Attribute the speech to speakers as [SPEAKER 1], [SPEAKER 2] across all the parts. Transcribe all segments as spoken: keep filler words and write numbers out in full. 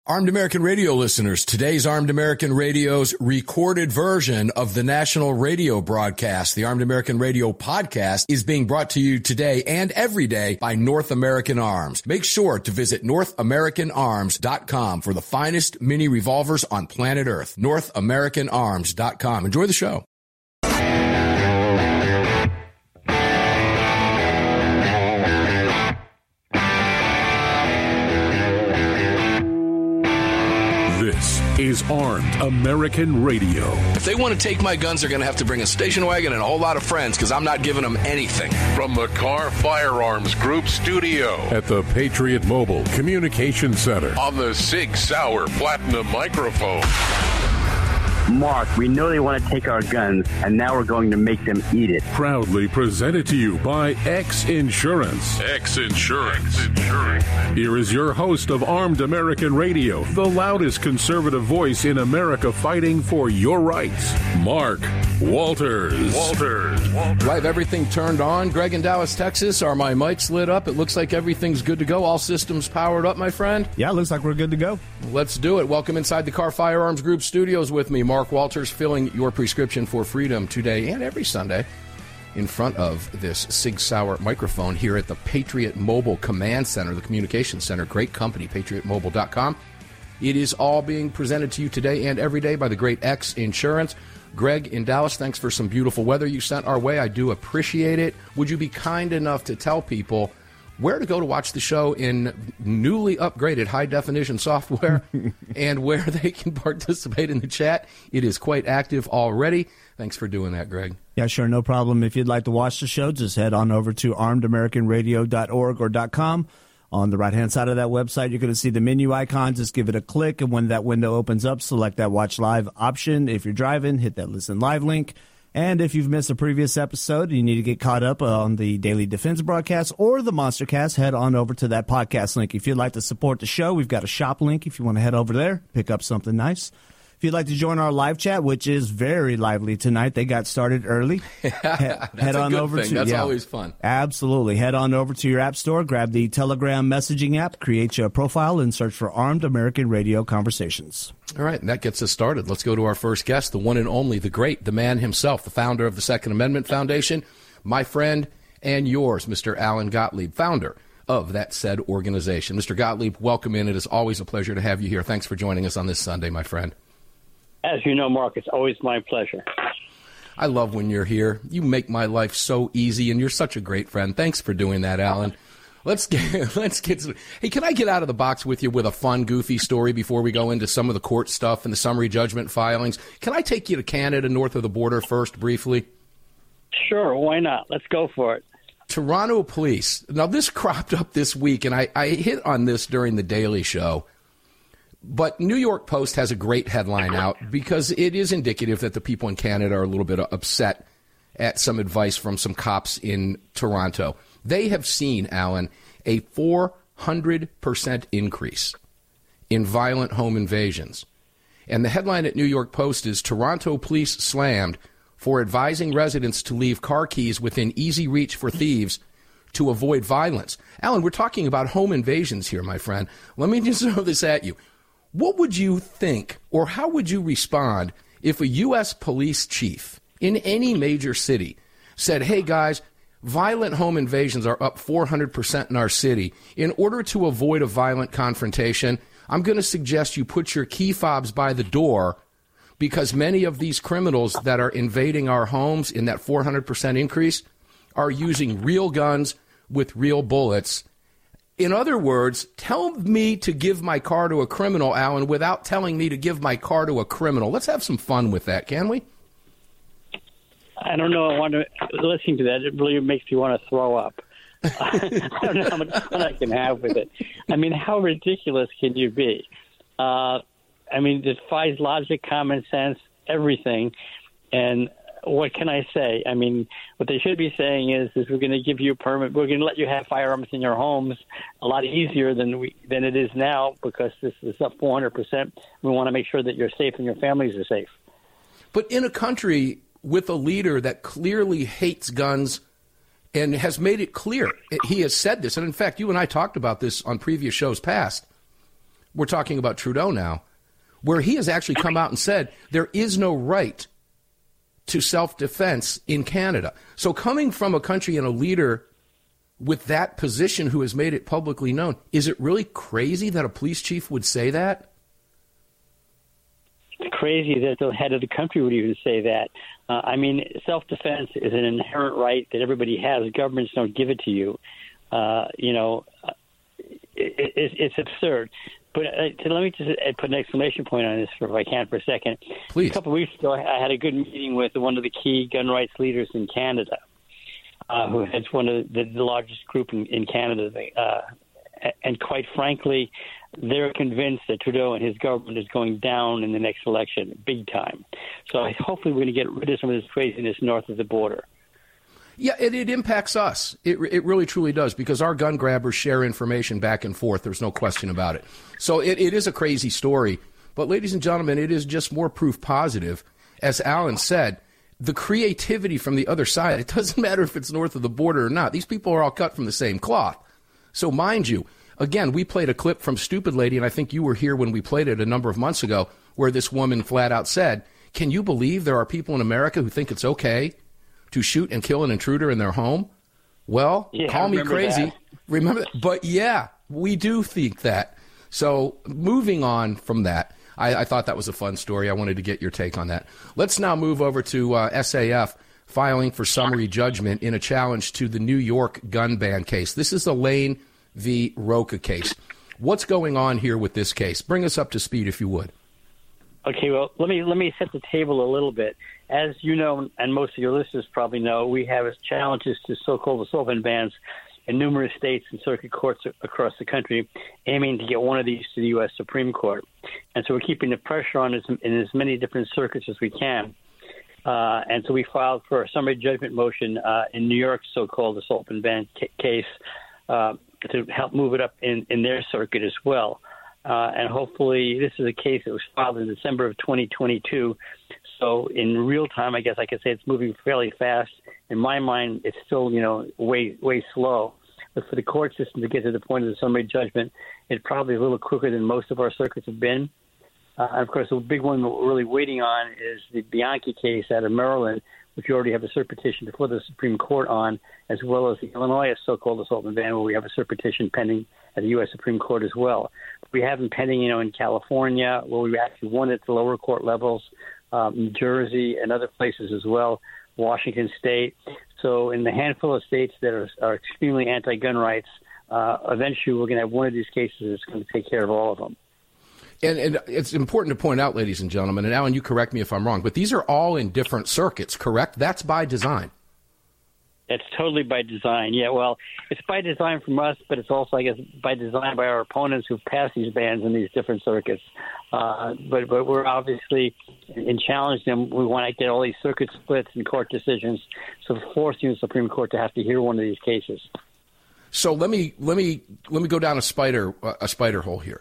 [SPEAKER 1] Armed American Radio listeners, today's Armed American Radio's recorded version of the national radio broadcast, the Armed American Radio podcast, is being brought to you today and every day by North American Arms. Make sure to visit north american arms dot com for the finest mini revolvers on planet Earth. north american arms dot com. Enjoy the show.
[SPEAKER 2] This is Armed American Radio.
[SPEAKER 3] If they want to take my guns, they're going to have to bring a station wagon and a whole lot of friends, because I'm not giving them anything.
[SPEAKER 4] From the Car Firearms Group studio
[SPEAKER 2] At the Patriot Mobile Communication Center.
[SPEAKER 4] on the Sig Sauer Platinum microphone.
[SPEAKER 5] Mark, we know they want to take our guns, and now we're going to make them eat it.
[SPEAKER 2] Proudly presented to you by X Insurance.
[SPEAKER 4] X Insurance.
[SPEAKER 2] Here is your host of Armed American Radio, the loudest conservative voice in America fighting for your rights, Mark Walters.
[SPEAKER 4] Walters. Walters.
[SPEAKER 1] Do I have everything turned on? Greg in Dallas, Texas. Are my mics lit up? It looks like everything's good to go. All systems powered up, my friend.
[SPEAKER 6] Yeah, it looks like we're good to go.
[SPEAKER 1] Let's do it. Welcome inside the Car Firearms Group studios with me, Mark Walters, filling your prescription for freedom today and every Sunday in front of this Sig Sauer microphone here at the Patriot Mobile Command Center, the Communications Center. Great company, patriot mobile dot com. It is all being presented to you today and every day by the great X Insurance. Greg in Dallas, thanks for some beautiful weather you sent our way. I do appreciate it. Would you be kind enough to tell people where to go to watch the show in newly upgraded high-definition software and where they can participate in the chat? It is quite active already. Thanks for doing that, Greg.
[SPEAKER 6] Yeah, sure, no problem. If you'd like to watch the show, just head on over to armed american radio dot org or .com. On the right-hand side of that website, you're going to see the menu icon. Just give it a click, and when that window opens up, select that Watch Live option. If you're driving, hit that Listen Live link. And if you've missed a previous episode, you need to get caught up on the Daily Defense broadcast or the Monstercast, head on over to that podcast link. If you'd like to support the show, we've got a shop link if you want to head over there, pick up something nice. If you'd like to join our live chat, which is very lively tonight, they got started early. He-
[SPEAKER 1] That's
[SPEAKER 6] head
[SPEAKER 1] a
[SPEAKER 6] on
[SPEAKER 1] good
[SPEAKER 6] over
[SPEAKER 1] thing.
[SPEAKER 6] to
[SPEAKER 1] That's
[SPEAKER 6] yeah,
[SPEAKER 1] always fun.
[SPEAKER 6] Absolutely. Head on over to your app store, grab the Telegram messaging app, create your profile, and search for Armed American Radio Conversations.
[SPEAKER 1] All right, and that gets us started. Let's go to our first guest, the one and only, the great, the man himself, the founder of the Second Amendment Foundation, my friend and yours, Mister Alan Gottlieb, founder of that said organization. Mister Gottlieb, welcome in. It is always a pleasure to have you here. Thanks for joining us on this Sunday, my friend.
[SPEAKER 5] As you know, Mark, it's always my pleasure.
[SPEAKER 1] I love when you're here. You make my life so easy, and you're such a great friend. Thanks for doing that, Alan. Let's get, let's get, hey, can I get out of the box with you with a fun, goofy story before we go into some of the court stuff and the summary judgment filings? Can I take you to Canada, north of the border first, briefly?
[SPEAKER 5] Sure, why not? Let's go for it.
[SPEAKER 1] Toronto police. Now, this cropped up this week, and I, I hit on this during the Daily Show. But New York Post has a great headline out because it is indicative that the people in Canada are a little bit upset at some advice from some cops in Toronto. They have seen, Alan, a four hundred percent increase in violent home invasions. And the headline at New York Post is, Toronto police slammed for advising residents to leave car keys within easy reach for thieves to avoid violence. Alan, we're talking about home invasions here, my friend. Let me just throw this at you. What would you think, or how would you respond if a U S police chief in any major city said, hey, guys, violent home invasions are up four hundred percent in our city. In order to avoid a violent confrontation, I'm going to suggest you put your key fobs by the door, because many of these criminals that are invading our homes in that four hundred percent increase are using real guns with real bullets. In other words, tell me to give my car to a criminal, Alan, without telling me to give my car to a criminal. Let's have some fun with that, can we?
[SPEAKER 5] I don't know. I want to listening to that. It really makes me want to throw up. I don't know how much fun I can have with it. I mean, how ridiculous can you be? Uh, I mean, it defies logic, common sense, everything. And what can I say? I mean, what they should be saying is, is we're going to give you a permit. We're going to let you have firearms in your homes a lot easier than we than it is now, because this is up four hundred percent. We want to make sure that you're safe and your families are safe.
[SPEAKER 1] But in a country with a leader that clearly hates guns and has made it clear, he has said this, and in fact, you and I talked about this on previous shows past, we're talking about Trudeau now, where he has actually come out and said there is no right to self-defense in Canada. So coming from a country and a leader with that position who has made it publicly known, is it really crazy that a police chief would say that?
[SPEAKER 5] It's crazy that the head of the country would even say that. Uh, I mean, self-defense is an inherent right that everybody has. Governments don't give it to you. Uh, you know, it, it, it's absurd. But uh, let me just put an exclamation point on this, for, if I can, for a second.
[SPEAKER 1] Please.
[SPEAKER 5] A couple of weeks ago, I had a good meeting with one of the key gun rights leaders in Canada, uh, who heads one of the, the largest group in, in Canada. Uh, and quite frankly, they're convinced that Trudeau and his government is going down in the next election, big time. So I, hopefully we're going to get rid of some of this craziness north of the border.
[SPEAKER 1] Yeah, it, it impacts us. It, it really, truly does, because our gun grabbers share information back and forth. There's no question about it. So it, it is a crazy story. But, ladies and gentlemen, it is just more proof positive. As Alan said, the creativity from the other side, it doesn't matter if it's north of the border or not. These people are all cut from the same cloth. So, mind you, again, we played a clip from Stupid Lady, and I think you were here when we played it a number of months ago, where this woman flat out said, can you believe there are people in America who think it's okay to shoot and kill an intruder in their home? Well,
[SPEAKER 5] yeah,
[SPEAKER 1] call me crazy.
[SPEAKER 5] That.
[SPEAKER 1] Remember that? But yeah, we do think that. So moving on from that, I, I thought that was a fun story. I wanted to get your take on that. Let's now move over to uh, S A F filing for summary judgment in a challenge to the New York gun ban case. This is the Lane v. Rocha case. What's going on here with this case? Bring us up to speed, if you would.
[SPEAKER 5] Okay, well, let me let me set the table a little bit. As you know, and most of your listeners probably know, we have challenges to so-called assault bans in numerous states and circuit courts across the country, aiming to get one of these to the U S Supreme Court. And so we're keeping the pressure on as, in as many different circuits as we can. Uh, and so we filed for a summary judgment motion uh, in New York's so-called assault and ban ca- case uh, to help move it up in, in their circuit as well. Uh, and hopefully this is a case that was filed in December of twenty twenty-two. So in real time, I guess I could say it's moving fairly fast. In my mind, it's still, you know, way, way slow. But for the court system to get to the point of the summary judgment, it's probably a little quicker than most of our circuits have been. Uh, and, of course, the big one that we're really waiting on is the Bianchi case out of Maryland, which you already have a cert petition before the Supreme Court on, as well as the Illinois so-called assault and ban, where we have a cert petition pending at the U S Supreme Court as well. We have them pending, you know, in California, where we actually won at the lower court levels, um, New Jersey, and other places as well, Washington State. So in the handful of states that are, are extremely anti-gun rights, uh, eventually we're going to have one of these cases that's going to take care of all of them.
[SPEAKER 1] And, and it's important to point out, ladies and gentlemen, and Alan, you correct me if I'm wrong, but these are all in different circuits, correct? That's by design.
[SPEAKER 5] That's totally by design. Yeah, well, it's by design from us, but it's also, I guess, by design by our opponents who've passed these bans in these different circuits. Uh, but but we're obviously in challenging them. We want to get all these circuit splits and court decisions, so forcing the Supreme Court to have to hear one of these cases.
[SPEAKER 1] So let me let me let me go down a spider a spider hole here.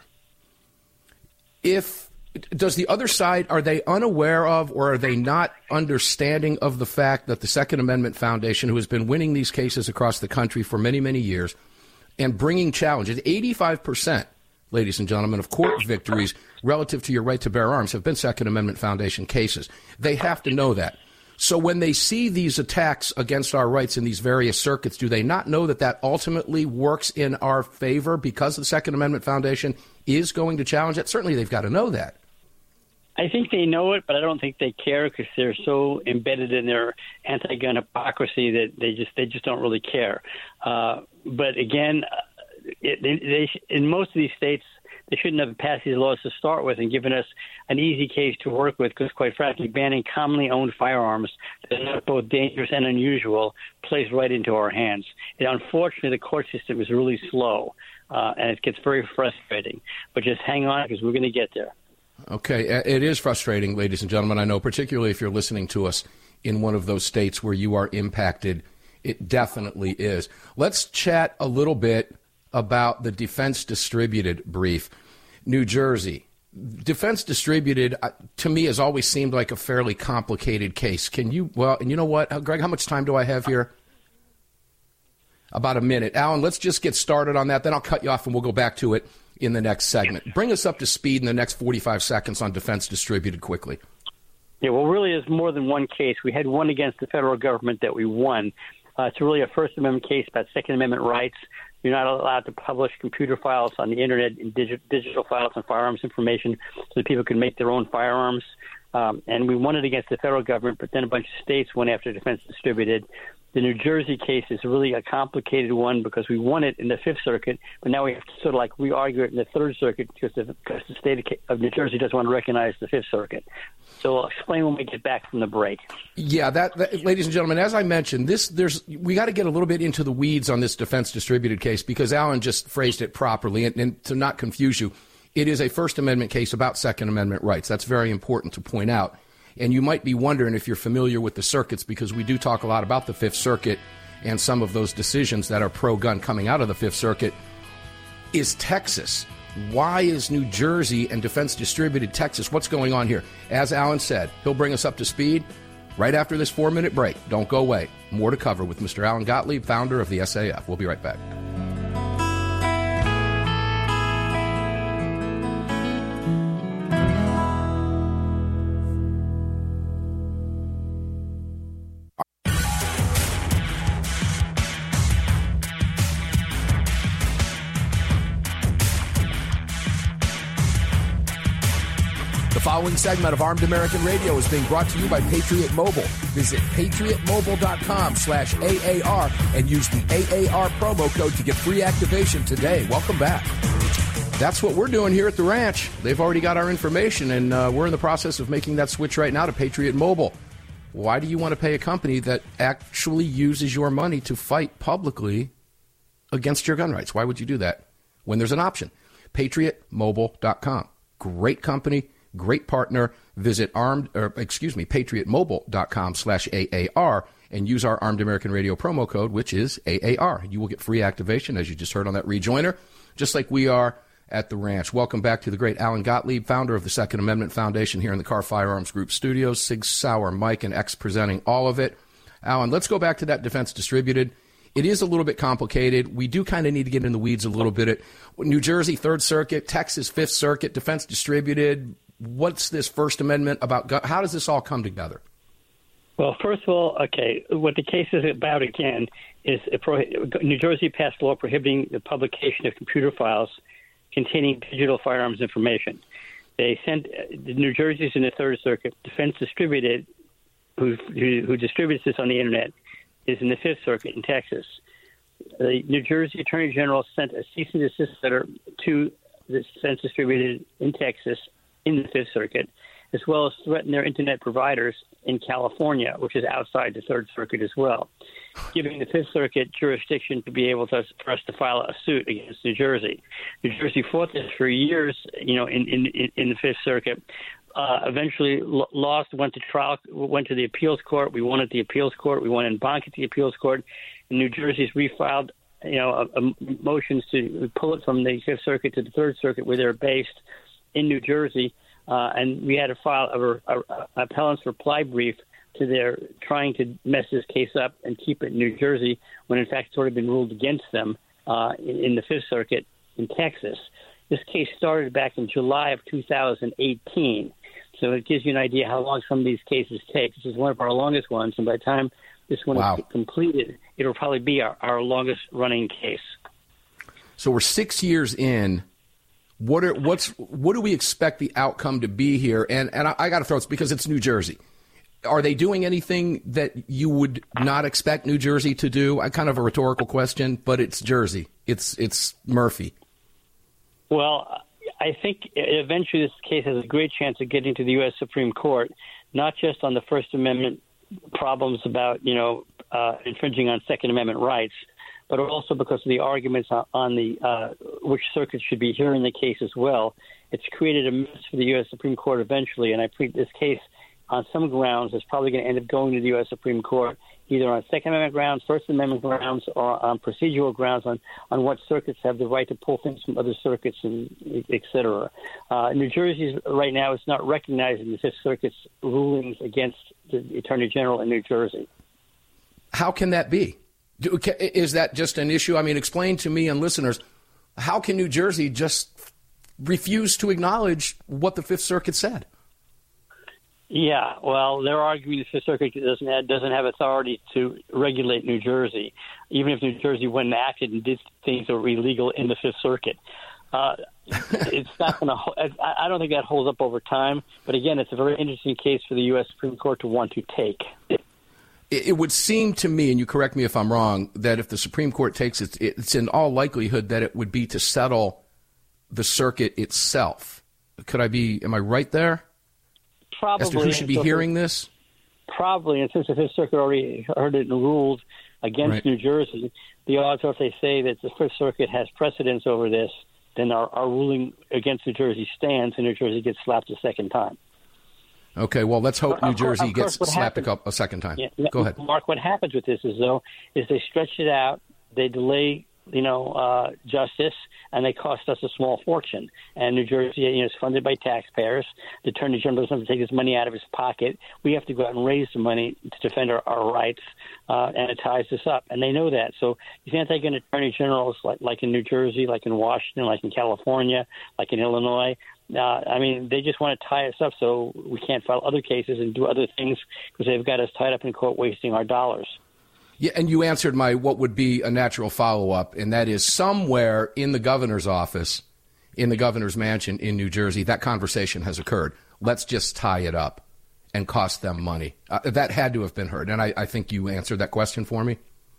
[SPEAKER 1] If does the other side, are they unaware of or are they not understanding of the fact that the Second Amendment Foundation, who has been winning these cases across the country for many, many years and bringing challenges, eighty-five percent, ladies and gentlemen, of court victories relative to your right to bear arms have been Second Amendment Foundation cases. They have to know that. So when they see these attacks against our rights in these various circuits, do they not know that that ultimately works in our favor because the Second Amendment Foundation is going to challenge it? Certainly they've got to know that.
[SPEAKER 5] I think they know it, but I don't think they care because they're so embedded in their anti-gun hypocrisy that they just they just don't really care. Uh, but again, it, they, they, in most of these states, they shouldn't have passed these laws to start with and given us an easy case to work with because, quite frankly, banning commonly owned firearms that are not both dangerous and unusual plays right into our hands. And unfortunately, the court system is really slow, uh, and it gets very frustrating. But just hang on because we're going to get there.
[SPEAKER 1] Okay, it is frustrating, ladies and gentlemen. I know, particularly if you're listening to us in one of those states where you are impacted. It definitely is. Let's chat a little bit about the Defense Distributed brief. New Jersey. Defense Distributed, uh, to me, has always seemed like a fairly complicated case. Can you, well, and you know what, Greg, how much time do I have here? About a minute. Alan, let's just get started on that. Then I'll cut you off and we'll go back to it in the next segment. Bring us up to speed in the next forty-five seconds on Defense Distributed quickly.
[SPEAKER 5] Yeah, well, really, there's more than one case. We had one against the federal government that we won. Uh, it's really a First Amendment case about Second Amendment rights. You're not allowed to publish computer files on the Internet and digi- digital files and firearms information so that people can make their own firearms. Um, and we won it against the federal government, but then a bunch of states went after Defense Distributed. The New Jersey case is really a complicated one because we won it in the Fifth Circuit, but now we have to sort of like re-argue it in the Third Circuit because the, because the state of New Jersey doesn't want to recognize the Fifth Circuit. So I'll explain when we get back from the break.
[SPEAKER 1] Yeah, that, that ladies and gentlemen, as I mentioned, this there's we got to get a little bit into the weeds on this Defense Distributed case because Alan just phrased it properly, and, and to not confuse you, it is a First Amendment case about Second Amendment rights. That's very important to point out. And you might be wondering if you're familiar with the circuits because we do talk a lot about the Fifth Circuit and some of those decisions that are pro-gun coming out of the Fifth Circuit. Is Texas? Why is New Jersey and Defense Distributed Texas? What's going on here? As Alan said, he'll bring us up to speed right after this four-minute break. Don't go away. More to cover with Mister Alan Gottlieb, founder of the S A F. We'll be right back.
[SPEAKER 7] The following segment of Armed American Radio is being brought to you by Patriot Mobile. Visit patriot mobile dot com slash A A R and use the A A R promo code to get free activation today. Welcome back.
[SPEAKER 1] That's what we're doing here at the ranch. They've already got our information, and uh, we're in the process of making that switch right now to Patriot Mobile. Why do you want to pay a company that actually uses your money to fight publicly against your gun rights? Why would you do that when there's an option? patriot mobile dot com. Great company. Great partner. Visit armed, or excuse me, patriot mobile dot com slash A A R and use our Armed American Radio promo code, which is A A R. You will get free activation, as you just heard on that rejoiner, just like we are at the ranch. Welcome back to the great Alan Gottlieb, founder of the Second Amendment Foundation here in the Car Firearms Group studios. Sig Sauer, Mike, and X presenting all of it. Alan, let's go back to that Defense Distributed. It is a little bit complicated. We do kind of need to get in the weeds a little bit. At New Jersey, Third Circuit, Texas, Fifth Circuit, Defense Distributed. What's this First Amendment about? How does this all come together?
[SPEAKER 5] Well, first of all, okay, what the case is about, again, is a pro- New Jersey passed a law prohibiting the publication of computer files containing digital firearms information. They sent the New Jersey's in the Third Circuit. Defense Distributed, who, who, who distributes this on the Internet, is in the Fifth Circuit in Texas. The New Jersey Attorney General sent a cease and desist letter to the Defense Distributed in Texas in the Fifth Circuit, as well as threaten their Internet providers in California, which is outside the Third Circuit as well, giving the Fifth Circuit jurisdiction to be able to, for us to file a suit against New Jersey. New Jersey fought this for years, you know, in, in, in the Fifth Circuit. Uh, eventually lost, went to trial, went to the appeals court. We won at the appeals court. We won in bonk at the appeals court. And New Jersey's refiled, you know, a, a motions to pull it from the Fifth Circuit to the Third Circuit, where they're based in New Jersey, uh, and we had to file a, a, a appellant's reply brief to their trying to mess this case up and keep it in New Jersey, when in fact it's already been ruled against them uh, in, in the Fifth Circuit in Texas. This case started back in July of two thousand eighteen, so it gives you an idea how long some of these cases take. This is one of our longest ones, and by the time this one wow. is completed, it'll probably be our, our longest-running case.
[SPEAKER 1] So we're six years in. What are what's what do we expect the outcome to be here? And and I, I got to throw it because it's New Jersey. Are they doing anything that you would not expect New Jersey to do? I kind of a rhetorical question, but it's Jersey. It's it's Murphy.
[SPEAKER 5] Well, I think eventually this case has a great chance of getting to the U S Supreme Court, not just on the First Amendment problems about you know uh, infringing on Second Amendment rights, but also because of the arguments on the uh, which circuits should be hearing the case as well. It's created a mess for the U S Supreme Court eventually, and I think this case on some grounds is probably going to end up going to the U S Supreme Court, either on Second Amendment grounds, First Amendment grounds, or on procedural grounds on, on what circuits have the right to pull things from other circuits, and et cetera. Uh, New Jersey right now is not recognizing the Fifth Circuit's rulings against the Attorney General in New Jersey.
[SPEAKER 1] How can that be? Do, is that just an issue? I mean, explain to me and listeners, how can New Jersey just refuse to acknowledge what the Fifth Circuit said?
[SPEAKER 5] Yeah, well, they're arguing the Fifth Circuit doesn't have, doesn't have authority to regulate New Jersey, even if New Jersey went and acted and did things that were illegal in the Fifth Circuit. Uh, it's not going to. I don't think that holds up over time. But again, it's a very interesting case for the U S Supreme Court to want to take.
[SPEAKER 1] It, it would seem to me, and you correct me if I'm wrong, that if the Supreme Court takes it, it's in all likelihood that it would be to settle the circuit itself. Could I be? Am I right there?
[SPEAKER 5] Probably.
[SPEAKER 1] As to who should be hearing this?
[SPEAKER 5] Probably, and since the Fifth Circuit already heard it and ruled against
[SPEAKER 1] right.
[SPEAKER 5] New Jersey, the odds are if they say that the Fifth Circuit has precedence over this, then our, our ruling against New Jersey stands, and New Jersey gets slapped a second time.
[SPEAKER 1] Okay, well, let's hope New
[SPEAKER 5] Of course,
[SPEAKER 1] Jersey
[SPEAKER 5] of course,
[SPEAKER 1] gets slapped
[SPEAKER 5] happens,
[SPEAKER 1] a, a second time.
[SPEAKER 5] Yeah,
[SPEAKER 1] Go ahead.
[SPEAKER 5] Mark, what happens with this is, though, is they stretch it out, they delay, you know, uh, justice, and they cost us a small fortune. And New Jersey, you know, is funded by taxpayers. The Attorney General doesn't have to take his money out of his pocket. We have to go out and raise the money to defend our, our rights, uh, and it ties us up. And they know that. So you can't take an Attorney Generals like, like in New Jersey, like in Washington, like in California, like in Illinois. Uh, I mean, they just want to tie us up so we can't file other cases and do other things because they've got us tied up in court wasting our dollars.
[SPEAKER 1] Yeah, and you answered my what would be a natural follow-up, and that is somewhere in the governor's office, in the governor's mansion in New Jersey, that conversation has occurred. Let's just tie it up and cost them money. Uh, that had to have been heard, and I, I think you answered that question for me.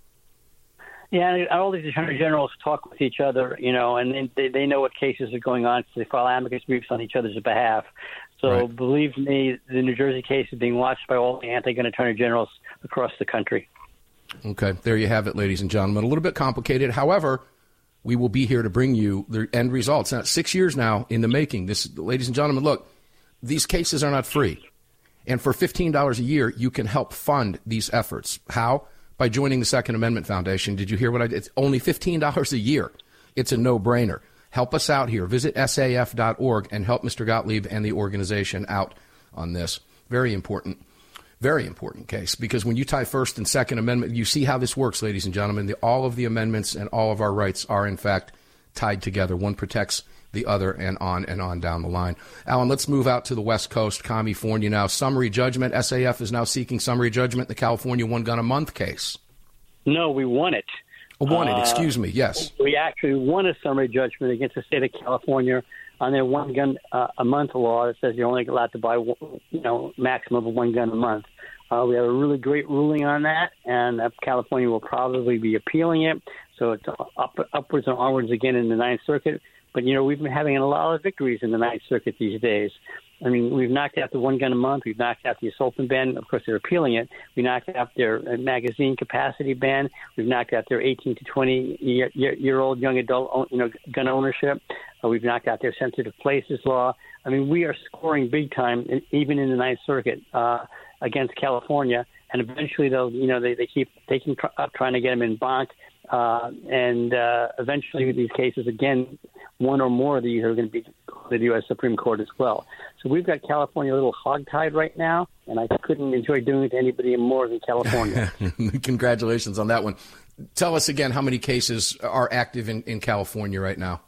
[SPEAKER 5] Yeah, all these attorney generals talk with each other, you know, and they, they know what cases are going on, so they file amicus briefs on each other's behalf. So right. Believe me, the New Jersey case is being watched by all the anti-gun attorney generals across the country.
[SPEAKER 1] Okay, there you have it, ladies and gentlemen. A little bit complicated. However, we will be here to bring you the end results. Now, six years now in the making. This, ladies and gentlemen, look, these cases are not free. And for fifteen dollars a year, you can help fund these efforts. How? By joining the Second Amendment Foundation. Did you hear what I did? It's only fifteen dollars a year. It's a no-brainer. Help us out here. Visit S A F dot org and help Mister Gottlieb and the organization out on this. Very important. Very important case, because when you tie First and Second Amendment, you see how this works, ladies and gentlemen. The, all of the amendments and all of our rights are, in fact, tied together. One protects the other, and on and on down the line. Alan, let's move out to the West Coast, California now. Summary judgment. S A F is now seeking summary judgment in the California one-gun-a-month case.
[SPEAKER 5] No, we won it.
[SPEAKER 1] Oh, won it,
[SPEAKER 5] uh,
[SPEAKER 1] excuse me, yes.
[SPEAKER 5] We actually won a summary judgment against the state of California on their one gun uh, a month law that says you're only allowed to buy, you know, maximum of one gun a month. Uh, we have a really great ruling on that, and uh, California will probably be appealing it. So it's up, upwards and onwards again in the Ninth Circuit. But, you know, we've been having a lot of victories in the Ninth Circuit these days. I mean, we've knocked out the one gun a month. We've knocked out the assault ban. Of course, they're appealing it. We knocked out their magazine capacity ban. We've knocked out their eighteen to twenty year, year old young adult, you know, gun ownership. Uh, we've knocked out their sensitive places law. I mean, we are scoring big time, in, even in the Ninth Circuit, uh, against California. And eventually, they'll, you know, they, they keep taking up trying to get them in bonk. Uh, and uh, eventually, these cases, again, one or more of these are going to be to the U S Supreme Court as well. So we've got California a little hogtied right now, and I couldn't enjoy doing it to anybody more than California.
[SPEAKER 1] Congratulations on that one. Tell us again how many cases are active in, in California right now.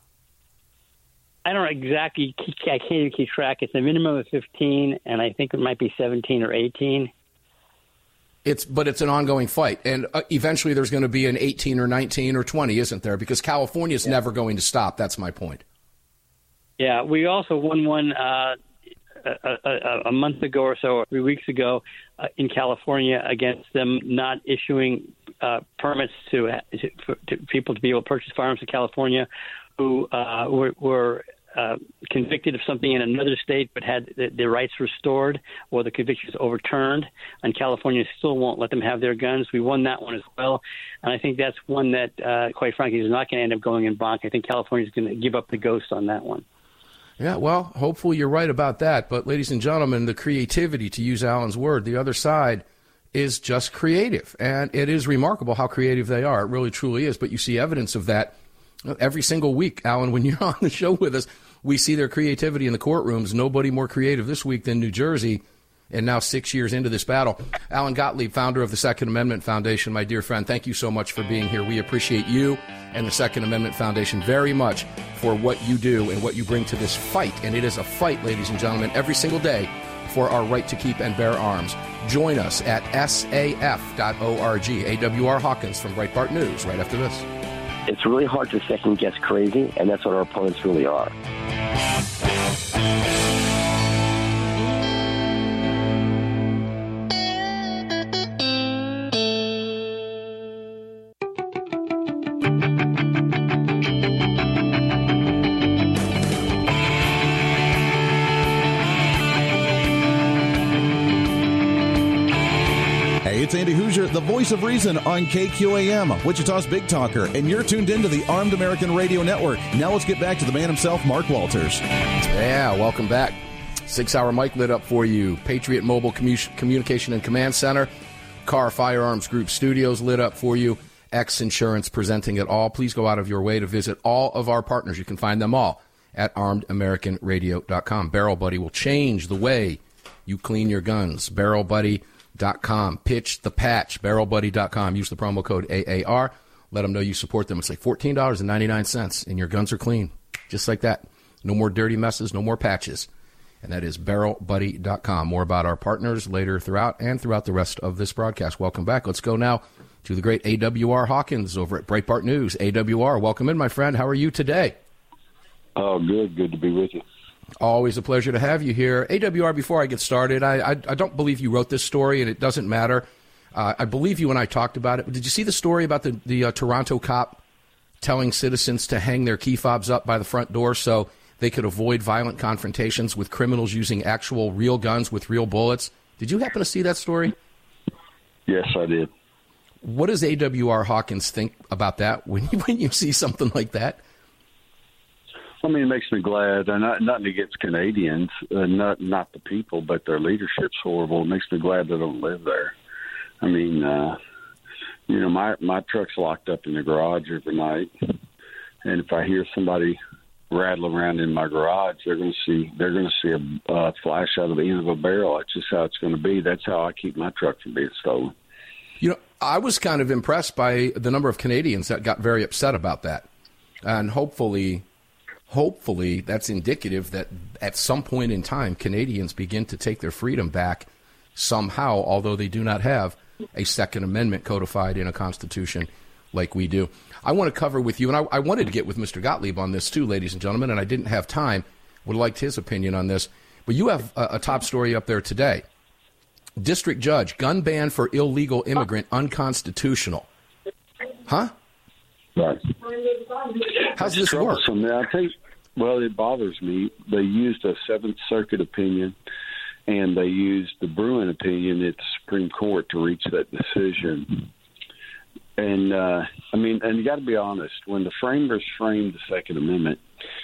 [SPEAKER 5] I don't exactly, I can't even keep track. It's a minimum of fifteen, and I think it might be seventeen or eighteen.
[SPEAKER 1] It's, but it's an ongoing fight, and uh, eventually there's going to be an eighteen or nineteen or twenty, isn't there? Because California is yeah. never going to stop. That's my point.
[SPEAKER 5] Yeah, we also won one uh, a, a, a month ago or so, or three weeks ago, uh, in California against them not issuing uh, permits to, to, for, to people to be able to purchase firearms in California who uh, were, were uh, convicted of something in another state but had the, their rights restored or the convictions overturned, and California still won't let them have their guns. We won that one as well, and I think that's one that, uh, quite frankly, is not going to end up going in bonk. I think California is going to give up the ghost on that one.
[SPEAKER 1] Yeah, well, hopefully you're right about that. But, ladies and gentlemen, the creativity, to use Alan's word, the other side is just creative. And it is remarkable how creative they are. It really, truly is. But you see evidence of that every single week. Alan, when you're on the show with us, we see their creativity in the courtrooms. Nobody more creative this week than New Jersey. and now six years into this battle. Alan Gottlieb, founder of the Second Amendment Foundation, my dear friend, thank you so much for being here. We appreciate you and the Second Amendment Foundation very much for what you do and what you bring to this fight. And it is a fight, ladies and gentlemen, every single day for our right to keep and bear arms. Join us at S A F dot org. A W R Hawkins from Breitbart News right after this.
[SPEAKER 8] It's really hard to second-guess crazy, and that's what our opponents really are.
[SPEAKER 9] It's Andy Hoosier, the voice of reason on K Q A M, Wichita's Big Talker, and you're tuned into the Armed American Radio Network. Now let's get back to the man himself, Mark Walters.
[SPEAKER 1] Yeah, welcome back. Six-hour mic lit up for you. Patriot Mobile Commu- Communication and Command Center, Carr Firearms Group Studios lit up for you. X Insurance presenting it all. Please go out of your way to visit all of our partners. You can find them all at armed american radio dot com. Barrel Buddy will change the way you clean your guns. Barrel Buddy. Dot com. Pitch the patch. barrel buddy dot com. Use the promo code A A R. Let them know you support them. It's like fourteen dollars and ninety-nine cents, and your guns are clean. Just like that. No more dirty messes, no more patches. And that is barrel buddy dot com. More about our partners later throughout and throughout the rest of this broadcast. Welcome back. Let's go now to the great A W R Hawkins over at Breitbart News. A W R, welcome in, my friend. How are you today?
[SPEAKER 10] Oh, good. Good to be with you.
[SPEAKER 1] Always a pleasure to have you here. A W R, before I get started, I, I, I don't believe you wrote this story, and it doesn't matter. Uh, I believe you when I talked about it. Did you see the story about the, the uh, Toronto cop telling citizens to hang their key fobs up by the front door so they could avoid violent confrontations with criminals using actual real guns with real bullets? Did you happen to see that story?
[SPEAKER 10] Yes, I did.
[SPEAKER 1] What does A W R Hawkins think about that when you, when you see something like that?
[SPEAKER 10] I mean, it makes me glad. And not, nothing against Canadians, uh, not not the people, but their leadership's horrible. It makes me glad they don't live there. I mean, uh, you know, my my truck's locked up in the garage every night, and if I hear somebody rattle around in my garage, they're going to see they're going to see a uh, flash out of the end of a barrel. That's just how it's going to be. That's how I keep my truck from being stolen.
[SPEAKER 1] You know, I was kind of impressed by the number of Canadians that got very upset about that, and hopefully. Hopefully, that's indicative that at some point in time, Canadians begin to take their freedom back somehow, although they do not have a Second Amendment codified in a Constitution like we do. I want to cover with you, and I, I wanted to get with Mister Gottlieb on this too, ladies and gentlemen, and I didn't have time. Would have liked his opinion on this. But you have a, a top story up there today. District Judge, gun ban for illegal immigrant unconstitutional. Huh?
[SPEAKER 10] Right.
[SPEAKER 1] How's this work?
[SPEAKER 10] I think, well, it bothers me. They used a Seventh Circuit opinion, and they used the Bruen opinion at the Supreme Court to reach that decision. And, uh, I mean, and you got to be honest, when the framers framed the Second Amendment,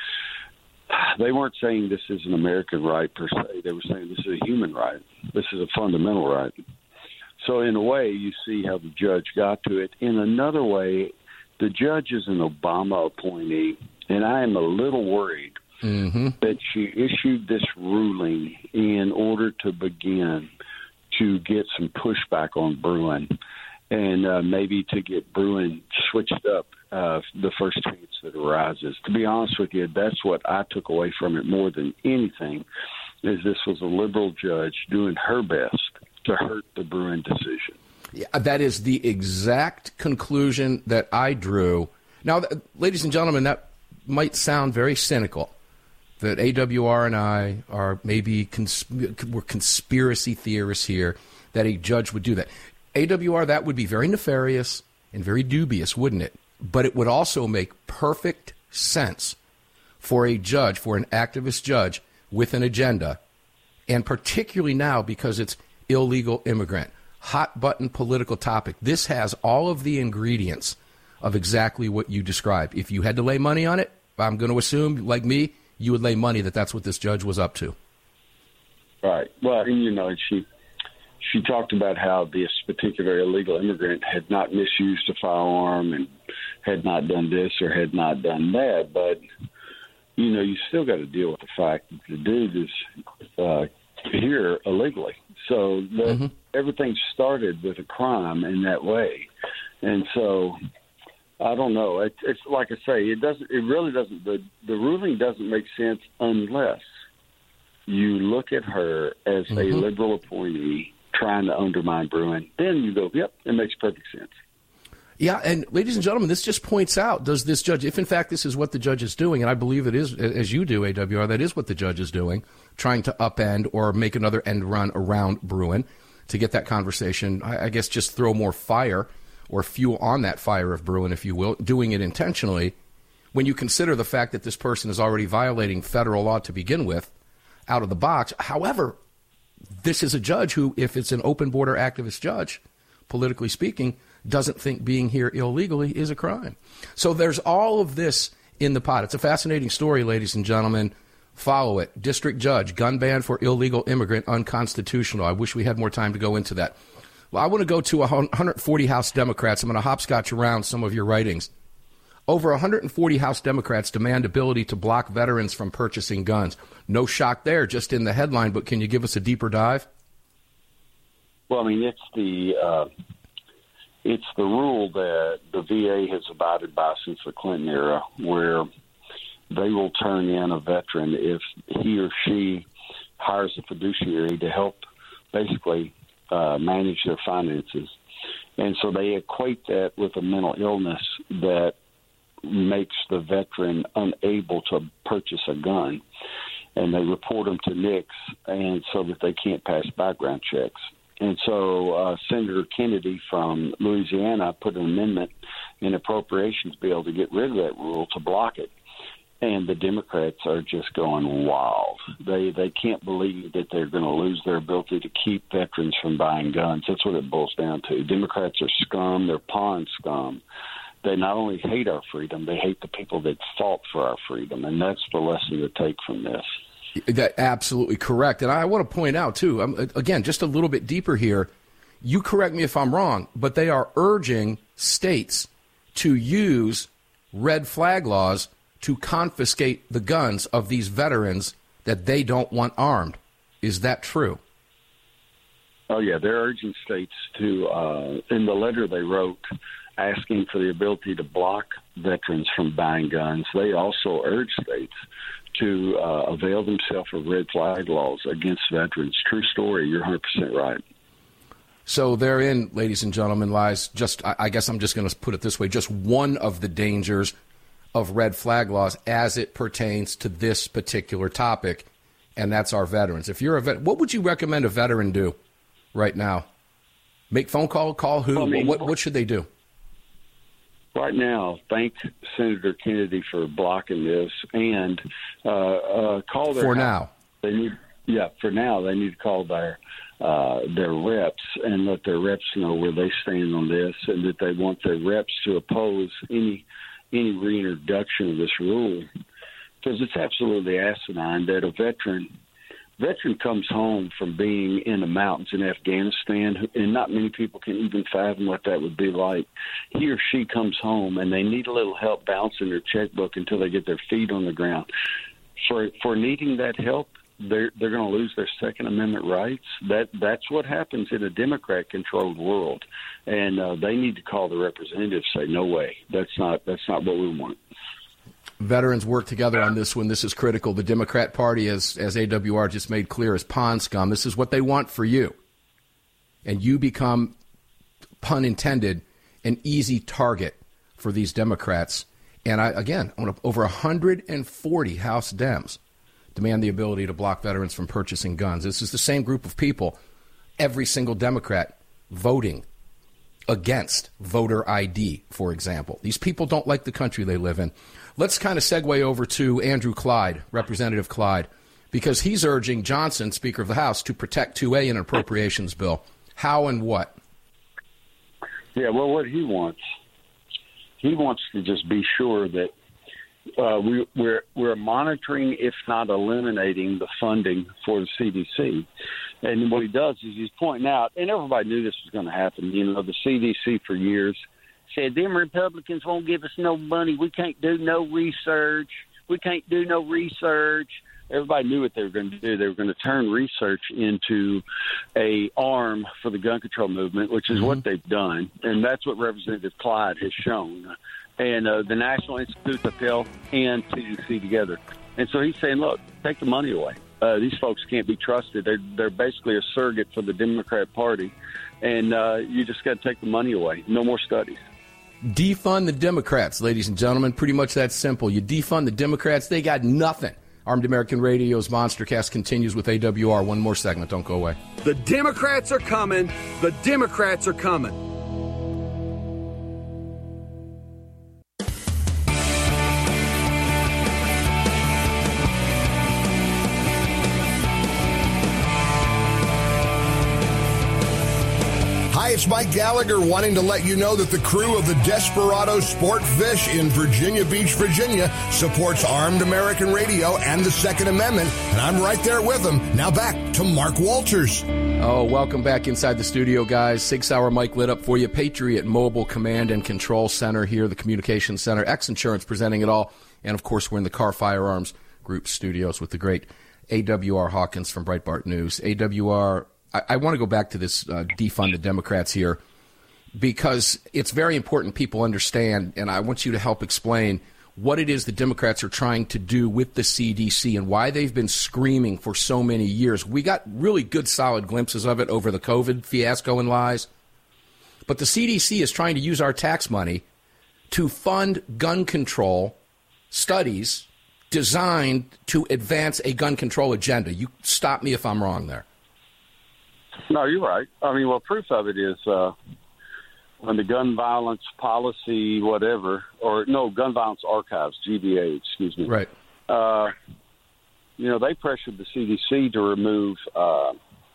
[SPEAKER 10] they weren't saying this is an American right per se. They were saying this is a human right. This is a fundamental right. So in a way, you see how the judge got to it. In another way, the judge is an Obama appointee, and I am a little worried mm-hmm. that she issued this ruling in order to begin to get some pushback on Bruen and uh, maybe to get Bruen switched up uh, the first chance that arises. To be honest with you, that's what I took away from it more than anything, is this was a liberal judge doing her best to hurt the Bruen decision.
[SPEAKER 1] Yeah, that is the exact conclusion that I drew. Now, ladies and gentlemen, that might sound very cynical, that A W R and I are maybe cons- we're conspiracy theorists here, that a judge would do that. A W R, that would be very nefarious and very dubious, wouldn't it? But it would also make perfect sense for a judge, for an activist judge with an agenda, and particularly now because it's illegal immigrant. Hot-button political topic. This has all of the ingredients of exactly what you described. If you had to lay money on it, I'm going to assume, like me, you would lay money that that's what this judge was up to.
[SPEAKER 10] Right. Well, and, you know, she she talked about how this particular illegal immigrant had not misused a firearm and had not done this or had not done that. But, you know, you still got to deal with the fact that the dude is uh, here illegally. So the,
[SPEAKER 1] mm-hmm.
[SPEAKER 10] everything started with a crime in that way. And so I don't know. It, it's like I say, it doesn't. It really doesn't. The, the ruling doesn't make sense unless you look at her as mm-hmm. a liberal appointee trying to undermine Bruen. Then you go, yep, it makes perfect sense.
[SPEAKER 1] Yeah, and ladies and gentlemen, this just points out, does this judge, if in fact this is what the judge is doing, and I believe it is, as you do, A W R, that is what the judge is doing, trying to upend or make another end run around Bruen to get that conversation, I, I guess just throw more fire or fuel on that fire of Bruen, if you will, doing it intentionally, when you consider the fact that this person is already violating federal law to begin with, out of the box. However, this is a judge who, if it's an open border activist judge, politically speaking, doesn't think being here illegally is a crime. So there's all of this in the pot. It's a fascinating story, ladies and gentlemen. Follow it. District judge, gun ban for illegal immigrant, unconstitutional. I wish we had more time to go into that. Well, I want to go to one hundred forty House Democrats. I'm going to hopscotch around some of your writings. Over one hundred forty House Democrats demand ability to block veterans from purchasing guns. No shock there, just in the headline, but can you give us a deeper dive?
[SPEAKER 10] Well, I mean, it's the uh, it's the rule that the V A has abided by since the Clinton era, where they will turn in a veteran if he or she hires a fiduciary to help basically uh, manage their finances. And so they equate that with a mental illness that makes the veteran unable to purchase a gun. And they report them to N I C S, and so that they can't pass background checks. And so uh, Senator Kennedy from Louisiana put an amendment in the appropriations bill to get rid of that rule, to block it. And the Democrats are just going wild. They they can't believe that they're going to lose their ability to keep veterans from buying guns. That's what it boils down to. Democrats are scum. They're pawn scum. They not only hate our freedom, they hate the people that fought for our freedom. And that's the lesson to take from this.
[SPEAKER 1] That absolutely correct. And I want to point out, too, um, again, just a little bit deeper here. You correct me if I'm wrong, but they are urging states to use red flag laws to confiscate the guns of these veterans that they don't want armed. Is that true?
[SPEAKER 10] Oh, yeah. They're urging states to, uh, in the letter they wrote, asking for the ability to block veterans from buying guns. They also urge states to uh, avail themselves of red flag laws against veterans. True story. You're one hundred percent right.
[SPEAKER 1] So therein, ladies and gentlemen, lies just, I guess I'm just going to put it this way, just one of the dangers of red flag laws as it pertains to this particular topic, and that's our veterans. If you're a vet, what would you recommend a veteran do right now? Make phone call, call who? Well, I mean, what, what should they do?
[SPEAKER 10] Right now, thank Senator Kennedy for blocking this, and uh, uh, call their
[SPEAKER 1] for
[SPEAKER 10] house.
[SPEAKER 1] now.
[SPEAKER 10] They need, yeah, for now they need to call their uh, their reps and let their reps know where they stand on this, and that they want their reps to oppose any any reintroduction of this rule, because it's absolutely asinine that a veteran. Veteran comes home from being in the mountains in Afghanistan, and not many people can even fathom what that would be like. He or she comes home, and they need a little help balancing their checkbook until they get their feet on the ground. For for needing that help, they're they're going to lose their Second Amendment rights. That that's what happens in a Democrat-controlled world, and uh, they need to call the representatives. Say, no way, that's not that's not what we want.
[SPEAKER 1] Veterans work together on this one. This is critical. The Democrat Party, as as A W R just made clear, is pawn scum. This is what they want for you. And you become, pun intended, an easy target for these Democrats. And I, again, I want to, over one hundred forty House Dems demand the ability to block veterans from purchasing guns. This is the same group of people, every single Democrat voting against voter I D, for example. These people don't like the country they live in. Let's kind of segue over to Andrew Clyde, Representative Clyde, because he's urging Johnson, Speaker of the House, to protect two A in an appropriations bill. How and what?
[SPEAKER 10] Yeah, well, what he wants, he wants to just be sure that uh, we, we're we're monitoring, if not eliminating, the funding for the C D C. And what he does is he's pointing out, and everybody knew this was going to happen. You know, the C D C for years said, them Republicans won't give us no money. We can't do no research. We can't do no research. everybody knew what they were going to do. They were going to turn research into a arm for the gun control movement, which is mm-hmm. what they've done, and that's what Representative Clyde has shown. And uh, the National Institutes of Health and C D C together. And so he's saying, look, take the money away. Uh, these folks can't be trusted. They're, they're basically a surrogate for the Democrat Party, and uh, you just got to take the money away. No more studies.
[SPEAKER 1] Defund the Democrats, ladies and gentlemen. Pretty much that simple. You defund the Democrats, they got nothing. Armed American Radio's Monstercast continues with A W R. One more segment. Don't go away.
[SPEAKER 11] The Democrats are coming. The Democrats are coming.
[SPEAKER 12] Hi, it's Mike Gallagher wanting to let you know that the crew of the Desperado Sport Fish in Virginia Beach, Virginia supports Armed American Radio and the Second Amendment, and I'm right there with them. Now back to Mark Walters.
[SPEAKER 1] Oh, welcome back inside the studio, guys. Six Hour Mike lit up for you. Patriot Mobile Command and Control Center here, the Communications Center. X Insurance presenting it all. And, of course, we're in the Car Firearms Group studios with the great A W R Hawkins from Breitbart News. A W R... I want to go back to this uh, defund the Democrats here because it's very important people understand, and I want you to help explain what it is the Democrats are trying to do with the C D C and why they've been screaming for so many years. We got really good, solid glimpses of it over the COVID fiasco and lies. But the C D C is trying to use our tax money to fund gun control studies designed to advance a gun control agenda. You stop me if I'm wrong there.
[SPEAKER 10] No, you're right. I mean, well, proof of it is uh, when the gun violence policy, whatever, or no, gun violence archives, G V A, excuse me.
[SPEAKER 1] Right.
[SPEAKER 10] Uh, you know, they pressured the C D C to remove uh,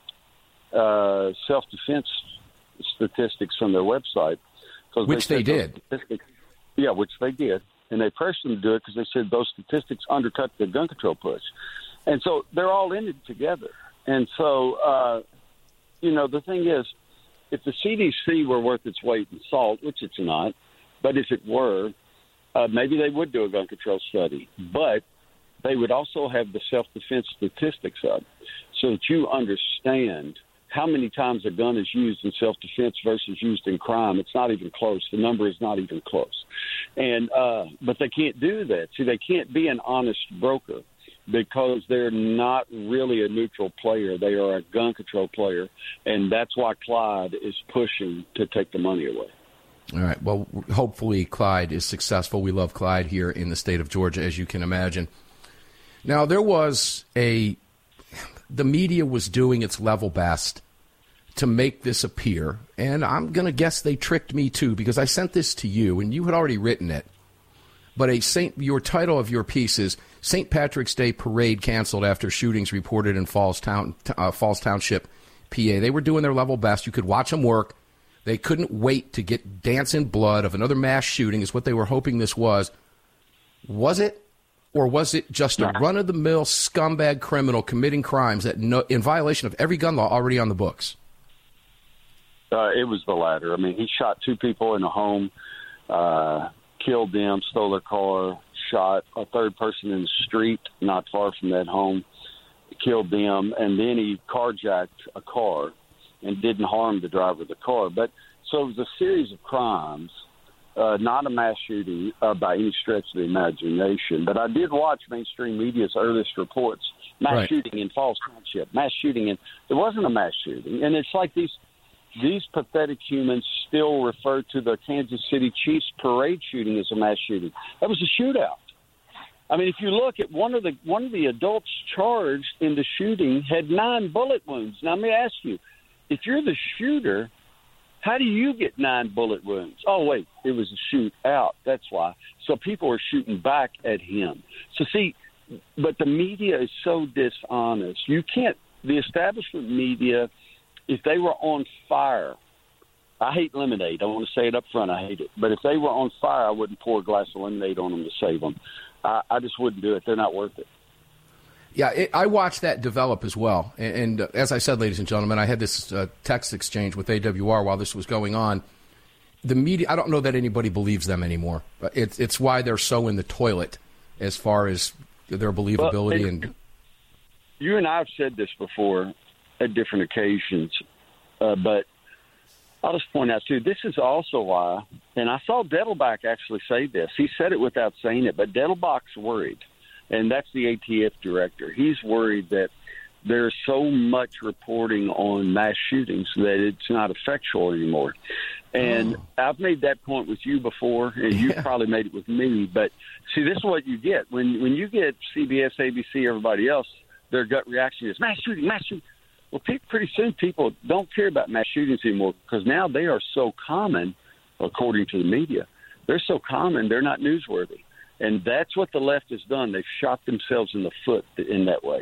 [SPEAKER 10] uh, self-defense statistics from their website.
[SPEAKER 1] Which they, they did.
[SPEAKER 10] Yeah, which they did. And they pressured them to do it because they said those statistics undercut the gun control push. And so they're all in it together. And so, uh, you know, the thing is, if the C D C were worth its weight in salt, which it's not, but if it were, uh, maybe they would do a gun control study. But they would also have the self-defense statistics up so that you understand how many times a gun is used in self-defense versus used in crime. It's not even close. The number is not even close. And uh, but they can't do that. See, they can't be an honest broker, because they're not really a neutral player. They are a gun control player, and that's why Clyde is pushing to take the money away.
[SPEAKER 1] All right. Well, hopefully Clyde is successful. We love Clyde here in the state of Georgia, as you can imagine. Now, there was a – the media was doing its level best to make this appear, and I'm going to guess they tricked me too, because I sent this to you, and you had already written it. But a Saint, your title of your piece is Saint Patrick's Day Parade Canceled After Shootings Reported in Falls, Town, uh, Falls Township, P A. They were doing their level best. You could watch them work. They couldn't wait to get dance in blood of another mass shooting is what they were hoping this was. Was it? Or was it just a run-of-the-mill scumbag criminal committing crimes that no, in violation of every gun law already on the books?
[SPEAKER 10] Uh, it was the latter. I mean, he shot two people in a home, uh, killed them, stole their car, shot a third person in the street not far from that home, killed them, and then he carjacked a car and didn't harm the driver of the car. But so it was a series of crimes, uh, not a mass shooting uh, by any stretch of the imagination. But I did watch mainstream media's earliest reports, mass
[SPEAKER 1] right.
[SPEAKER 10] shooting in Falls Township, mass shooting in – there wasn't a mass shooting. And it's like these – These pathetic humans still refer to the Kansas City Chiefs parade shooting as a mass shooting. That was a shootout. I mean, if you look at one of the one of the adults charged in the shooting had nine bullet wounds. Now, let me ask you, if you're the shooter, how do you get nine bullet wounds? Oh, wait, it was a shootout. That's why. So people are shooting back at him. So, see, but the media is so dishonest. You can't – the establishment media – if they were on fire, I hate lemonade. I want to say it up front. I hate it. But if they were on fire, I wouldn't pour a glass of lemonade on them to save them. I, I just wouldn't do it. They're not worth it.
[SPEAKER 1] Yeah, it, I watched that develop as well. And, and uh, as I said, ladies and gentlemen, I had this uh, text exchange with A W R while this was going on. The media, I don't know that anybody believes them anymore. It's, it's why they're so in the toilet as far as their believability.
[SPEAKER 10] Well,
[SPEAKER 1] and
[SPEAKER 10] you and I have said this before at different occasions, uh, but I'll just point out, too, this is also why, and I saw Dettelbach actually say this. He said it without saying it, but Dettelbach's worried, and that's the A T F director. He's worried that there's so much reporting on mass shootings that it's not effectual anymore. And oh. I've made that point with you before, and you've yeah. probably made it with me. But, see, this is what you get. When, when you get C B S, A B C, everybody else, their gut reaction is mass shooting, mass shooting. Well, pretty soon people don't care about mass shootings anymore because now they are so common, according to the media. They're so common, they're not newsworthy. And that's what the left has done. They've shot themselves in the foot in that way.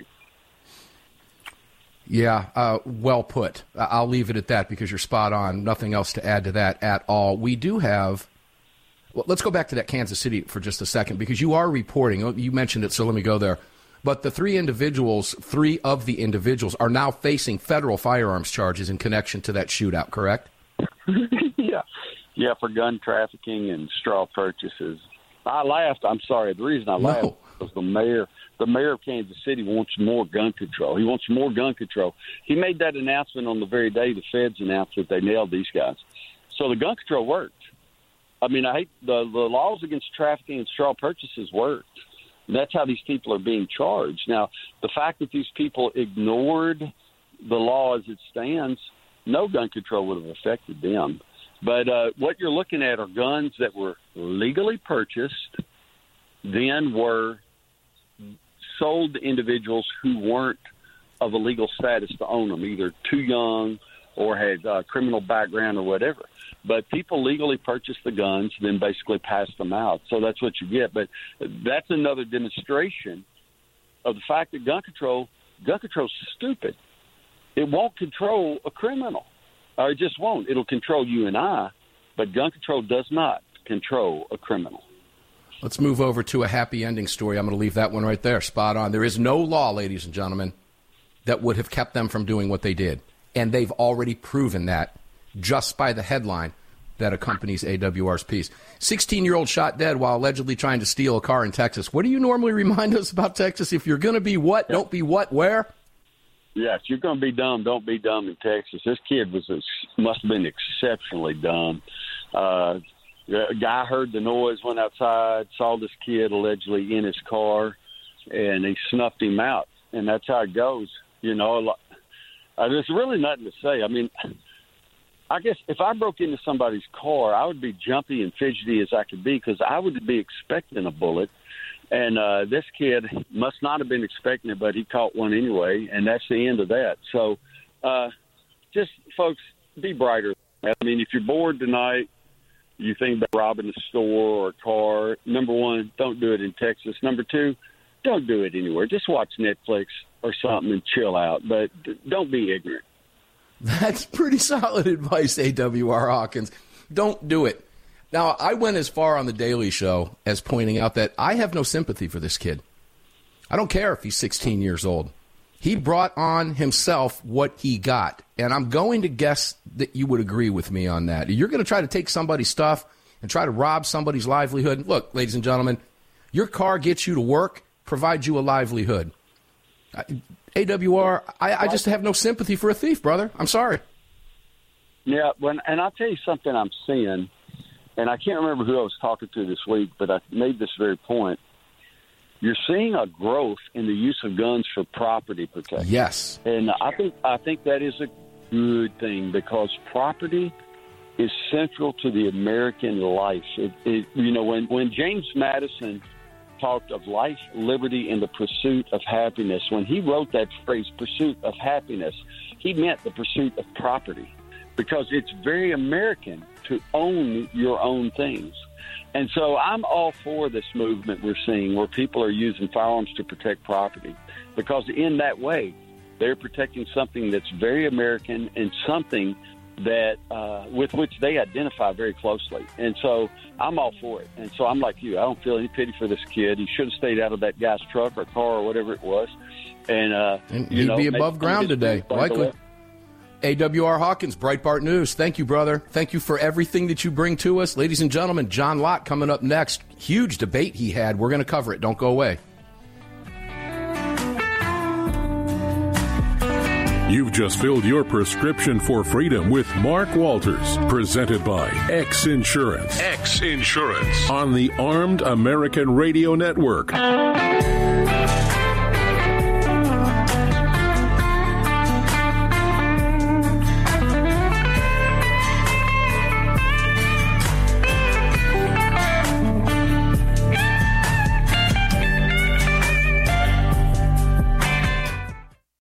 [SPEAKER 1] Yeah, uh, well put. I'll leave it at that because you're spot on. Nothing else to add to that at all. We do have well, – let's go back to that Kansas City for just a second because you are reporting. You mentioned it, so let me go there. But the three individuals, three of the individuals are now facing federal firearms charges in connection to that shootout, correct?
[SPEAKER 10] yeah. Yeah, for gun trafficking and straw purchases. I laughed. I'm sorry. The reason I laughed no. was the mayor the mayor of Kansas City wants more gun control. He wants more gun control. He made that announcement on the very day the feds announced that they nailed these guys. So the gun control worked. I mean, I hate the, the laws against trafficking and straw purchases worked. That's how these people are being charged. Now, the fact that these people ignored the law as it stands, no gun control would have affected them. But uh, what you're looking at are guns that were legally purchased, then were sold to individuals who weren't of a legal status to own them, either too young or had a criminal background or whatever. But people legally purchased the guns, then basically passed them out. So that's what you get. But that's another demonstration of the fact that gun control, gun control is stupid. It won't control a criminal. Or it just won't. It'll control you and I, but gun control does not control a criminal.
[SPEAKER 1] Let's move over to a happy ending story. I'm going to leave that one right there. Spot on. There is no law, ladies and gentlemen, that would have kept them from doing what they did. And they've already proven that just by the headline that accompanies A W R's piece. sixteen-year-old shot dead while allegedly trying to steal a car in Texas. What do you normally remind us about Texas? If you're going to be what, don't be what, where?
[SPEAKER 10] Yeah, if you're going to be dumb, don't be dumb in Texas. This kid was must have been exceptionally dumb. Uh, a guy heard the noise, went outside, saw this kid allegedly in his car, and he snuffed him out. And that's how it goes. You know, uh, there's really nothing to say. I mean, I guess if I broke into somebody's car, I would be jumpy and fidgety as I could be because I would be expecting a bullet. And uh, this kid must not have been expecting it, but he caught one anyway, and that's the end of that. So uh, just, folks, be brighter. I mean, if you're bored tonight, you think about robbing a store or a car, number one, don't do it in Texas. Number two, don't do it anywhere. Just watch Netflix or something and chill out, but don't be ignorant.
[SPEAKER 1] That's pretty solid advice, A W R Hawkins. Don't do it. Now, I went as far on The Daily Show as pointing out that I have no sympathy for this kid. I don't care if he's sixteen years old. He brought on himself what he got, and I'm going to guess that you would agree with me on that. You're going to try to take somebody's stuff and try to rob somebody's livelihood. Look, ladies and gentlemen, your car gets you to work, provides you a livelihood. A W R, I, I just have no sympathy for a thief, brother. I'm sorry.
[SPEAKER 10] Yeah, when, and I'll tell you something I'm seeing. And I can't remember who I was talking to this week, but I made this very point. You're seeing a growth in the use of guns for property protection.
[SPEAKER 1] Yes.
[SPEAKER 10] And I think I think that is a good thing because property is central to the American life. It, it, you know, when, when James Madison talked of life, liberty, and the pursuit of happiness, when he wrote that phrase, pursuit of happiness, he meant the pursuit of property because it's very American to own your own things. And so I'm all for this movement we're seeing where people are using firearms to protect property because in that way, they're protecting something that's very American and something that uh, with which they identify very closely. And so I'm all for it. And so I'm like you. I don't feel any pity for this kid. He should have stayed out of that guy's truck or car or whatever it was. And, uh,
[SPEAKER 1] and
[SPEAKER 10] you
[SPEAKER 1] he'd
[SPEAKER 10] know,
[SPEAKER 1] be above ground today, likely. A W R Hawkins, Breitbart News. Thank you, brother. Thank you for everything that you bring to us. Ladies and gentlemen, John Lott coming up next. Huge debate he had. We're going to cover it. Don't go away.
[SPEAKER 2] You've just filled your prescription for freedom with Mark Walters, presented by X Insurance.
[SPEAKER 4] X Insurance.
[SPEAKER 2] On the Armed American Radio Network.